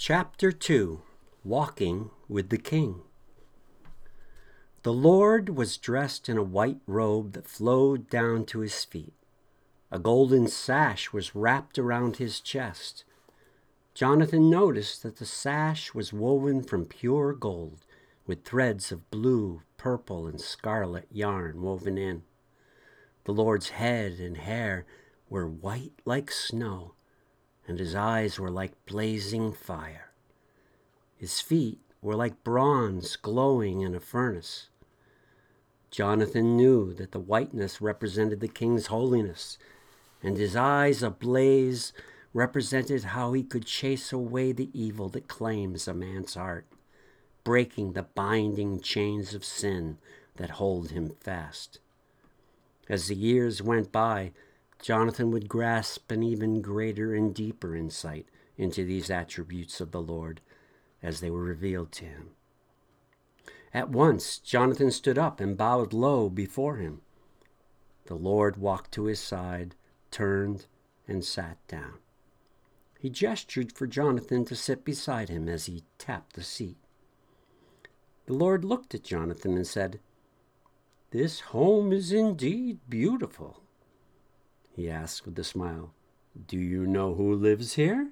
Chapter 2 Walking with the King. The Lord was dressed in a white robe that flowed down to his feet. A golden sash was wrapped around his chest. Jonathan noticed that the sash was woven from pure gold, with threads of blue, purple, and scarlet yarn woven in. The Lord's head and hair were white like snow, and his eyes were like blazing fire. His feet were like bronze glowing in a furnace. Jonathan knew that the whiteness represented the king's holiness, and his eyes ablaze represented how he could chase away the evil that claims a man's heart, breaking the binding chains of sin that hold him fast. As the years went by, Jonathan would grasp an even greater and deeper insight into these attributes of the Lord as they were revealed to him. At once, Jonathan stood up and bowed low before him. The Lord walked to his side, turned, and sat down. He gestured for Jonathan to sit beside him as he tapped the seat. The Lord looked at Jonathan and said, "This home is indeed beautiful." He asked with a smile, "Do you know who lives here?"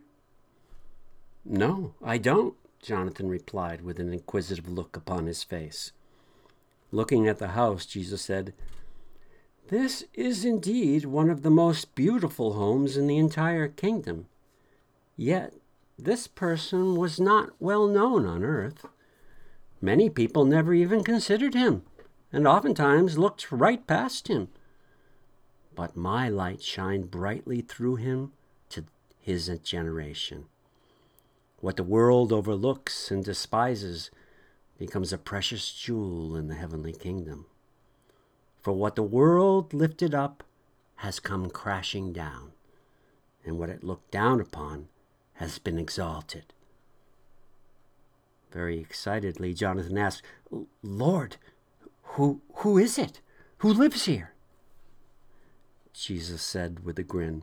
"No, I don't," Jonathan replied with an inquisitive look upon his face. Looking at the house, Jesus said, "This is indeed one of the most beautiful homes in the entire kingdom. Yet this person was not well known on earth. Many people never even considered him, and oftentimes looked right past him. But my light shined brightly through him to his generation. What the world overlooks and despises becomes a precious jewel in the heavenly kingdom. For what the world lifted up has come crashing down, and what it looked down upon has been exalted." Very excitedly, Jonathan asked, "Lord, who is it? Who lives here?" Jesus said with a grin,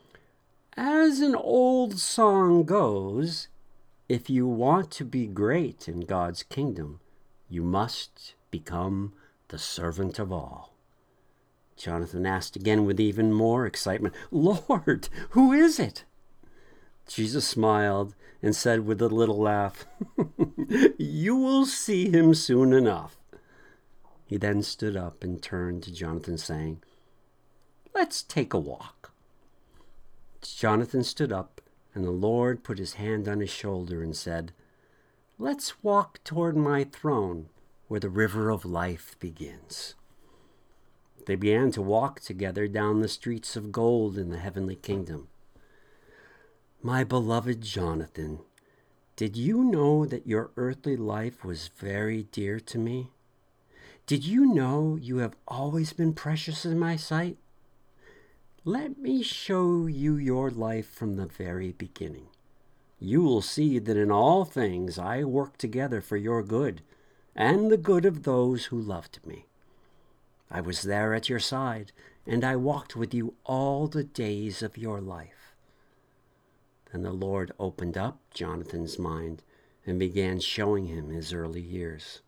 "As an old song goes, if you want to be great in God's kingdom, you must become the servant of all." Jonathan asked again with even more excitement, "Lord, who is it?" Jesus smiled and said with a little laugh, "You will see him soon enough." He then stood up and turned to Jonathan, saying, "Let's take a walk." Jonathan stood up, and the Lord put his hand on his shoulder and said, "Let's walk toward my throne where the river of life begins." They began to walk together down the streets of gold in the heavenly kingdom. "My beloved Jonathan, did you know that your earthly life was very dear to me? Did you know you have always been precious in my sight? Let me show you your life from the very beginning. You will see that in all things I work together for your good and the good of those who loved me. I was there at your side, and I walked with you all the days of your life." Then the Lord opened up Jonathan's mind and began showing him his early years.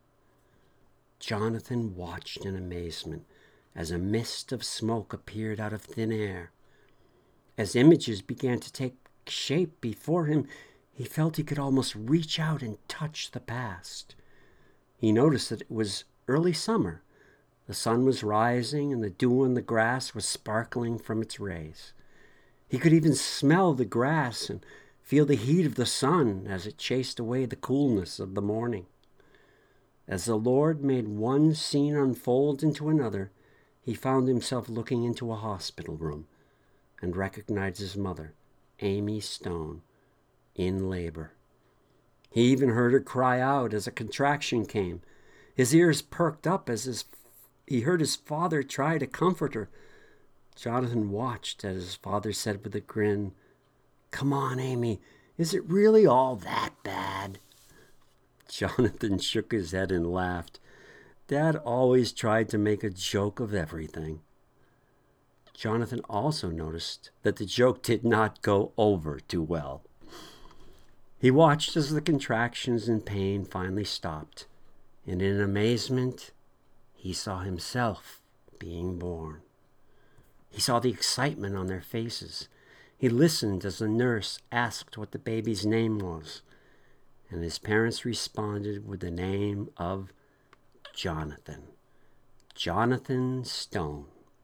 Jonathan watched in amazement as a mist of smoke appeared out of thin air. As images began to take shape before him, he felt he could almost reach out and touch the past. He noticed that it was early summer. The sun was rising and the dew on the grass was sparkling from its rays. He could even smell the grass and feel the heat of the sun as it chased away the coolness of the morning. As the Lord made one scene unfold into another, he found himself looking into a hospital room and recognized his mother, Amy Stone, in labor. He even heard her cry out as a contraction came. His ears perked up as he heard his father try to comfort her. Jonathan watched as his father said with a grin, "Come on, Amy, is it really all that bad?" Jonathan shook his head and laughed. Dad always tried to make a joke of everything. Jonathan also noticed that the joke did not go over too well. He watched as the contractions and pain finally stopped, and in amazement, he saw himself being born. He saw the excitement on their faces. He listened as the nurse asked what the baby's name was, and his parents responded with the name of Jonathan. Jonathan Stone.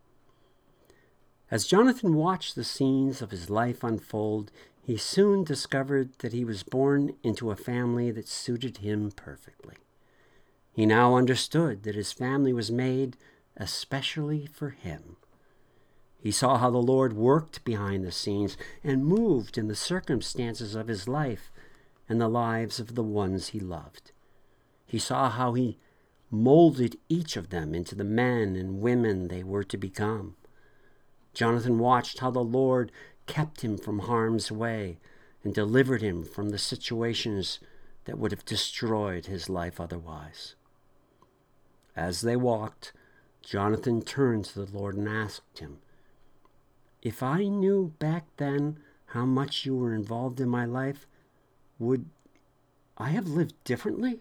As Jonathan watched the scenes of his life unfold, he soon discovered that he was born into a family that suited him perfectly. He now understood that his family was made especially for him. He saw how the Lord worked behind the scenes and moved in the circumstances of his life and the lives of the ones he loved. He saw how he molded each of them into the men and women they were to become. Jonathan watched how the Lord kept him from harm's way and delivered him from the situations that would have destroyed his life otherwise. As they walked, Jonathan turned to the Lord and asked him, "If I knew back then how much you were involved in my life, would I have lived differently?"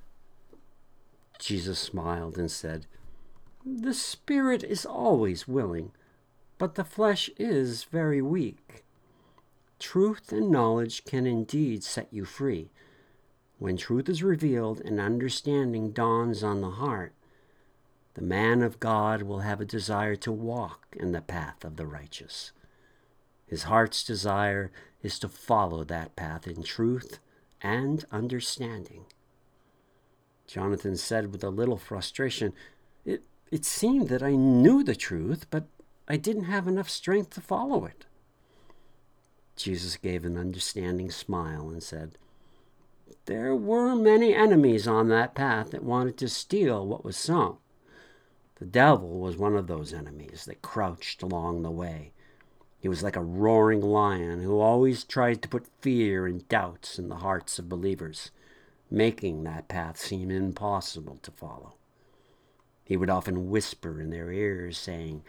Jesus smiled and said, "The spirit is always willing, but the flesh is very weak. Truth and knowledge can indeed set you free. When truth is revealed and understanding dawns on the heart, the man of God will have a desire to walk in the path of the righteous. His heart's desire is to follow that path in truth and understanding." Jonathan said with a little frustration, It seemed that I knew the truth, but I didn't have enough strength to follow it." Jesus gave an understanding smile and said, "There were many enemies on that path that wanted to steal what was sown. The devil was one of those enemies that crouched along the way. He was like a roaring lion who always tried to put fear and doubts in the hearts of believers, making that path seem impossible to follow. He would often whisper in their ears, saying,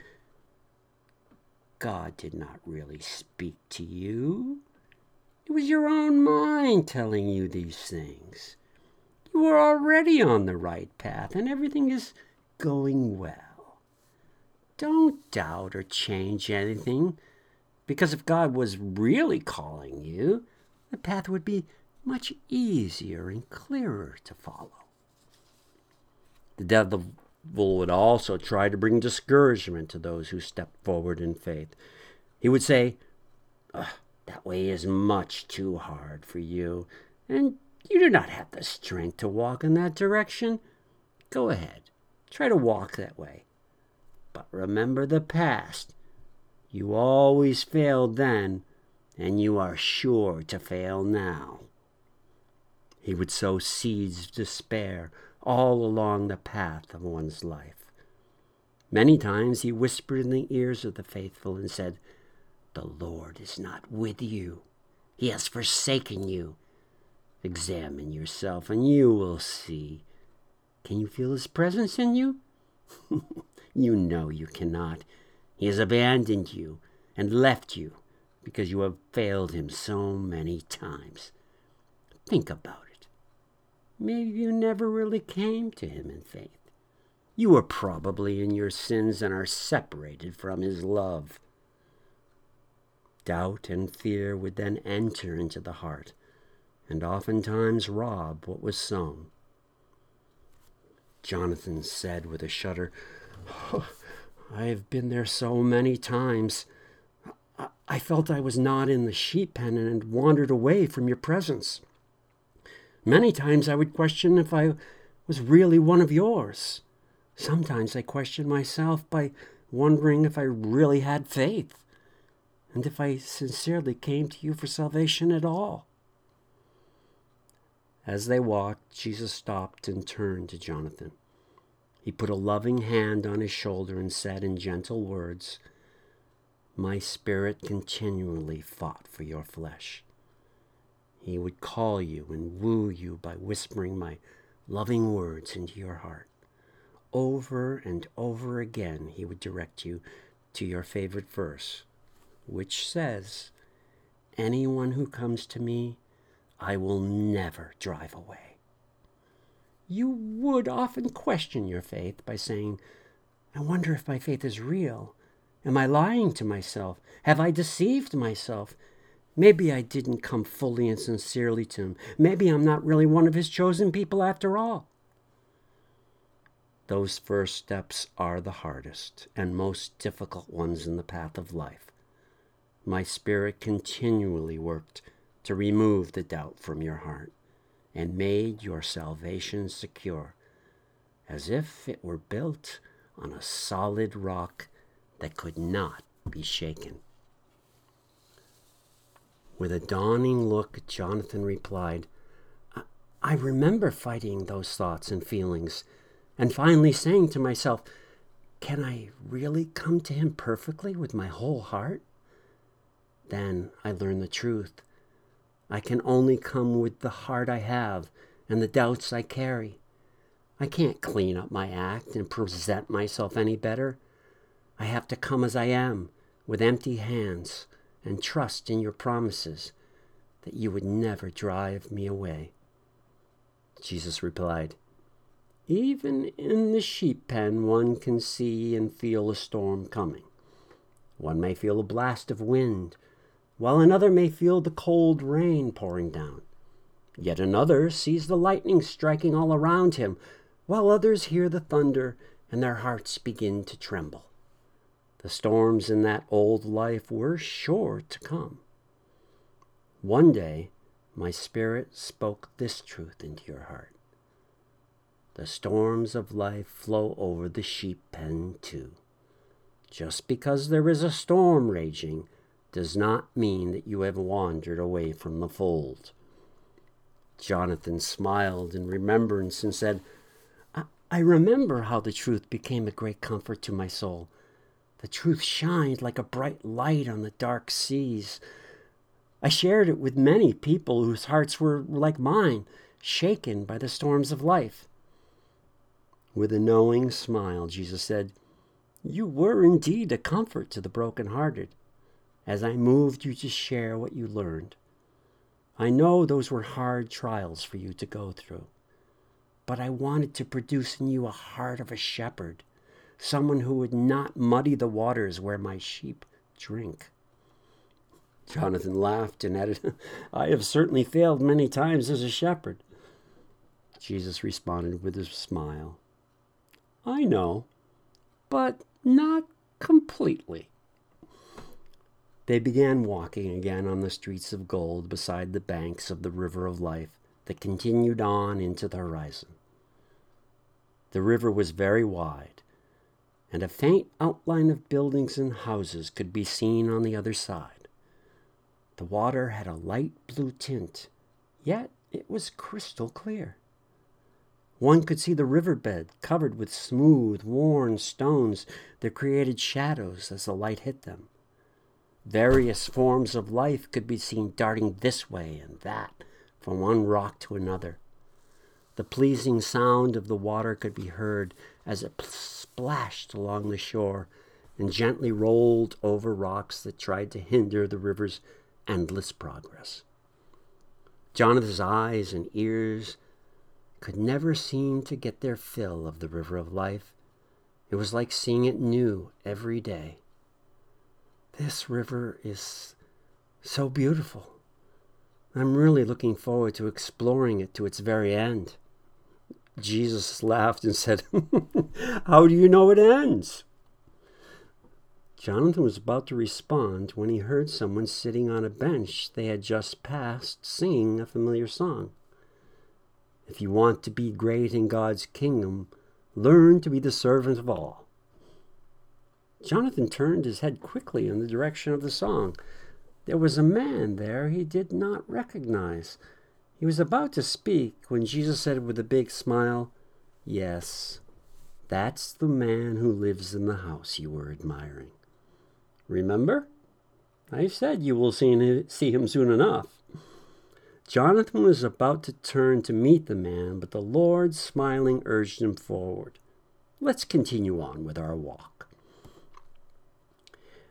"God did not really speak to you. It was your own mind telling you these things. You are already on the right path, and everything is going well. Don't doubt or change anything, because if God was really calling you, the path would be much easier and clearer to follow." The devil would also try to bring discouragement to those who stepped forward in faith. He would say, "That way is much too hard for you, and you do not have the strength to walk in that direction. Go ahead, try to walk that way. But remember the past. You always failed then, and you are sure to fail now." He would sow seeds of despair all along the path of one's life. Many times he whispered in the ears of the faithful and said, "The Lord is not with you. He has forsaken you. Examine yourself and you will see. Can you feel his presence in you? You know you cannot. He has abandoned you and left you because you have failed him so many times. Think about it. Maybe you never really came to him in faith. You were probably in your sins and are separated from his love." Doubt and fear would then enter into the heart and oftentimes rob what was sown. Jonathan said with a shudder, "I have been there so many times. I felt I was not in the sheep pen and had wandered away from your presence. Many times I would question if I was really one of yours. Sometimes I questioned myself by wondering if I really had faith and if I sincerely came to you for salvation at all." As they walked, Jesus stopped and turned to Jonathan. He put a loving hand on his shoulder and said in gentle words, "My spirit continually fought for your flesh." He would call you and woo you by whispering my loving words into your heart. Over and over again, he would direct you to your favorite verse, which says, "Anyone who comes to me, I will never drive away. You would often question your faith by saying, I wonder if my faith is real. Am I lying to myself? Have I deceived myself? Maybe I didn't come fully and sincerely to him. Maybe I'm not really one of his chosen people after all. Those first steps are the hardest and most difficult ones in the path of life. My Spirit continually worked to remove the doubt from your heart and made your salvation secure, as if it were built on a solid rock that could not be shaken. With a dawning look, Jonathan replied, I remember fighting those thoughts and feelings, and finally saying to myself, can I really come to him perfectly with my whole heart? Then I learned the truth. I can only come with the heart I have and the doubts I carry. I can't clean up my act and present myself any better. I have to come as I am, with empty hands, and trust in your promises that you would never drive me away. Jesus replied, even in the sheep pen one can see and feel a storm coming. One may feel a blast of wind, while another may feel the cold rain pouring down. Yet another sees the lightning striking all around him, while others hear the thunder and their hearts begin to tremble. The storms in that old life were sure to come. One day, my Spirit spoke this truth into your heart. The storms of life flow over the sheep pen too. Just because there is a storm raging does not mean that you have wandered away from the fold. Jonathan smiled in remembrance and said, I remember how the truth became a great comfort to my soul. The truth shined like a bright light on the dark seas. I shared it with many people whose hearts were like mine, shaken by the storms of life. With a knowing smile, Jesus said, you were indeed a comfort to the brokenhearted, as I moved you to share what you learned. I know those were hard trials for you to go through, but I wanted to produce in you a heart of a shepherd, someone who would not muddy the waters where my sheep drink. Jonathan laughed and added, I have certainly failed many times as a shepherd. Jesus responded with a smile, I know, but not completely. They began walking again on the streets of gold beside the banks of the river of life that continued on into the horizon. The river was very wide, and a faint outline of buildings and houses could be seen on the other side. The water had a light blue tint, yet it was crystal clear. One could see the riverbed covered with smooth, worn stones that created shadows as the light hit them. Various forms of life could be seen darting this way and that from one rock to another. The pleasing sound of the water could be heard as it splashed along the shore and gently rolled over rocks that tried to hinder the river's endless progress. Jonathan's eyes and ears could never seem to get their fill of the river of life. It was like seeing it new every day. This river is so beautiful. I'm really looking forward to exploring it to its very end. Jesus laughed and said, How do you know it ends? Jonathan was about to respond when he heard someone sitting on a bench they had just passed singing a familiar song. If you want to be great in God's kingdom, learn to be the servant of all. Jonathan turned his head quickly in the direction of the song. There was a man there he did not recognize. He was about to speak when Jesus said with a big smile, Yes, that's the man who lives in the house you were admiring. Remember? I said you will see him soon enough. Jonathan was about to turn to meet the man, but the Lord, smiling, urged him forward. Let's continue on with our walk.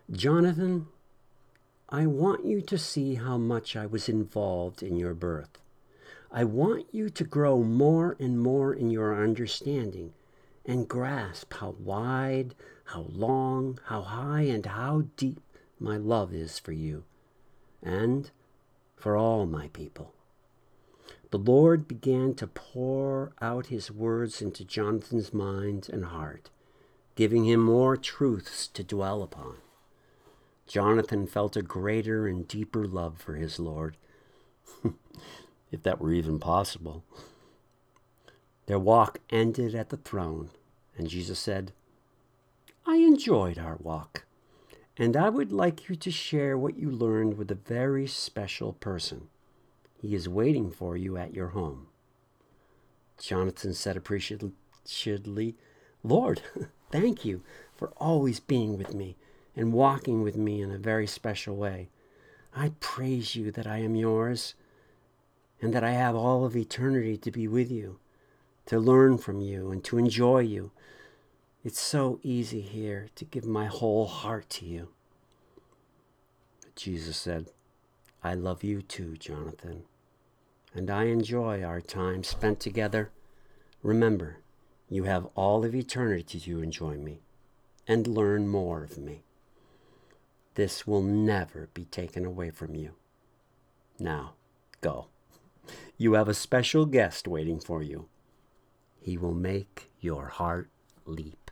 Jonathan, I want you to see how much I was involved in your birth. I want you to grow more and more in your understanding and grasp how wide, how long, how high, and how deep my love is for you and for all my people. The Lord began to pour out his words into Jonathan's mind and heart, giving him more truths to dwell upon. Jonathan felt a greater and deeper love for his Lord, if that were even possible. Their walk ended at the throne, and Jesus said, "I enjoyed our walk, and I would like you to share what you learned with a very special person. He is waiting for you at your home." Jonathan said appreciatively, "Lord, thank you for always being with me and walking with me in a very special way. I praise you that I am yours and that I have all of eternity to be with you, to learn from you and to enjoy you. It's so easy here to give my whole heart to you." But Jesus said, "I love you too, Jonathan, and I enjoy our time spent together. Remember, you have all of eternity to enjoy me and learn more of me. This will never be taken away from you. Now, go. You have a special guest waiting for you. He will make your heart leap."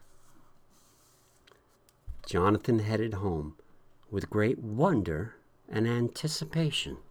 Jonathan headed home with great wonder and anticipation.